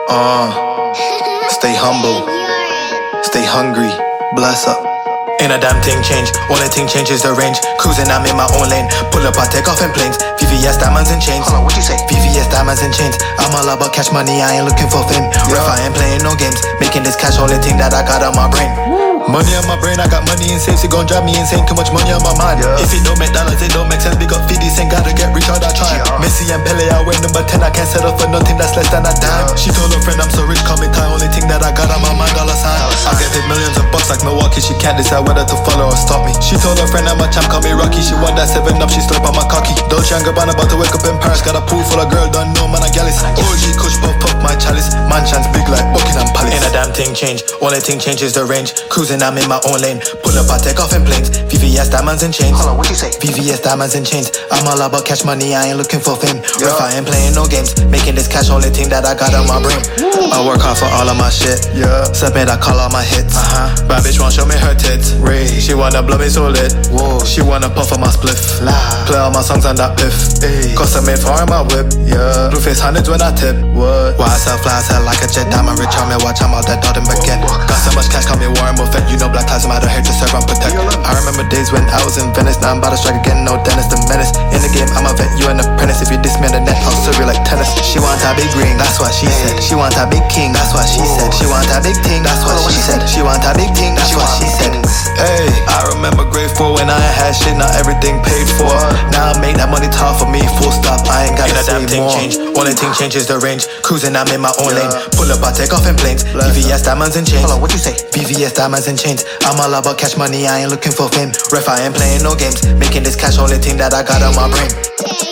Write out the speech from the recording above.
Stay humble, stay hungry, bless up. Ain't a damn thing change, only thing changes the range. Cruising, I'm in my own lane. Pull up, I take off in planes. VVS diamonds and chains. Hold on, what you say? VVS diamonds and chains. I'm all about cash money, I ain't looking for fame. Ref, I ain't playing no games. Making this cash, only thing that I got on my brain. Money on my brain, I got money in safe. It gon' drive me insane, too much money on my mind. If it don't make dollars, it don't make sense. Big up Fidis, ain't gotta get rich, all that try. Messi and Pele, I wear number 10. I can't settle for nothing that's less than a dime. She told her friend I'm so rich, call me time. Only thing that I got on my mind, dollar sign. I get paid millions of bucks like Milwaukee. She can't decide whether to follow or stop me. She told her friend I'm a champ, call me Rocky. She want that 7-up, she slurp on my cocky. Dolce & Gabbana about to wake up in Paris. Got a pool full of girl, don't know man, I gallus. OG Kush, puff my chalice. Man chance big like Buckingham Palace. Ain't a damn thing change, only thing changes the range. Cruising, I'm in my own lane. Pull up, I take off in planes. VVS diamonds and chains. Hold on, what you say? VVS diamonds and chains. I'm all about cash money, I ain't looking for fame. Ref, I ain't playing no games. Making this cash, only thing that I got on my brain. I work hard for all of my shit. Submit, I call all my hits. Bad bitch won't show me her tits. She wanna blow me so lit. She wanna puff on my spliff. Play all my songs on that piff. Custom made for my whip. Blueface hundreds when I tip. Why I sell fly, I sell like a jet. Diamond rich on me, watch I'm all that dot and baguette. Got so much cash, call me Warren Buffett. You know black ties, I'm out of here to serve and protect. I remember days when I was in Venice. Now I'm about to strike again, no Dennis the Menace. In the game, I'm a vet, you an apprentice. If you diss me on the net, I'll serve you like tennis. She want a big ring, that's what she said. She want a big king, that's what she said. She want a big thing, that's what she said. She want a big thing, that's what she said. Hey, I remember grade 4 when I ain't had shit, not everything paid for. Now I make that money talk for me, full stop, I ain't gotta say more. Change, only thing changes the range. Cruising, I'm in my own lane. Pull up, I take off in planes. VVS diamonds and chains. Hold on, what you say? VVS diamonds and chains. I'm all about cash money, I ain't looking for fame. Ref, I ain't playing no games. Making this cash, only thing that I got on my brain.